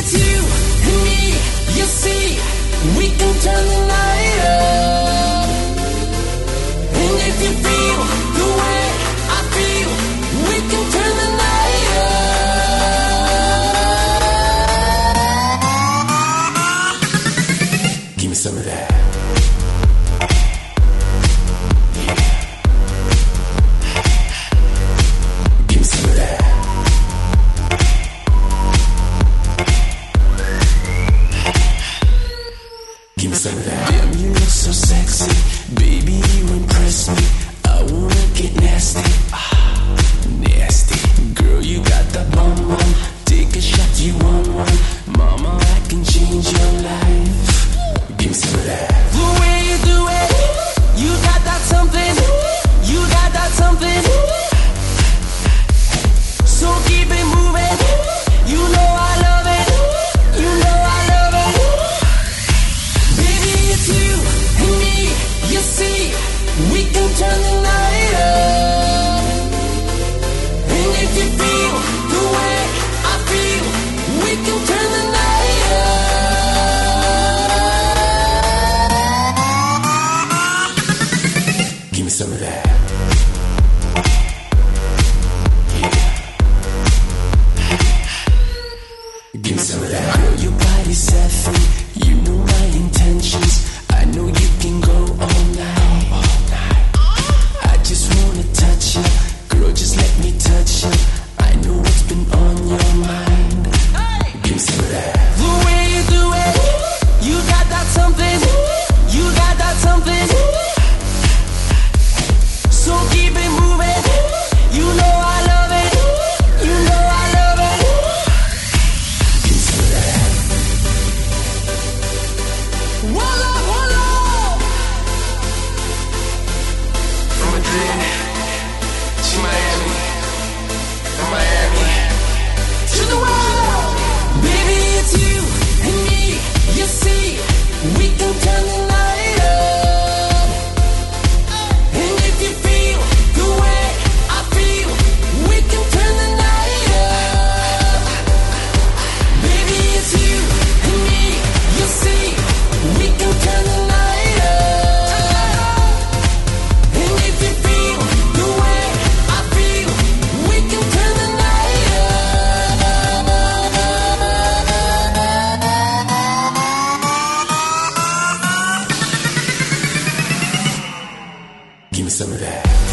it's you and me, you see, we can turn the night up. And if you feel the way I feel, we can turn the night up. Give me some of that. Damn, you look so sexy, baby, you impress me. I wanna get nasty, nasty. Girl, you got that bum bum. Take a shot, you want one. Mama, I can change your life. Give me some of that. The way you do it, you got that something. You got that something. So keep it moving. You know I love it. You know I love it. Baby, it's you and me, you see, we can turn the night up. And if you feel the way I feel, we can turn the night up. Give me some of that. Give me some of that. Girl, your body's set free. You know my intentions. I know you can go all night. I just wanna touch you. Girl, just let me touch you. I know what's been on your mind. Give me some of that. The way you do it, you got that something. You got that something. So keep it moving. You know I love it. You know I love it. Give me some of that. Voila, voila. From Madrid to Miami, from Miami to the world. Baby, it's you and me, you see, we can turn the night up. And if you feel the way I feel, we can turn the night up. Baby, it's you and me, you see, we can turn the night up. And if you feel the way I feel, we can turn the night up. Give me some of that.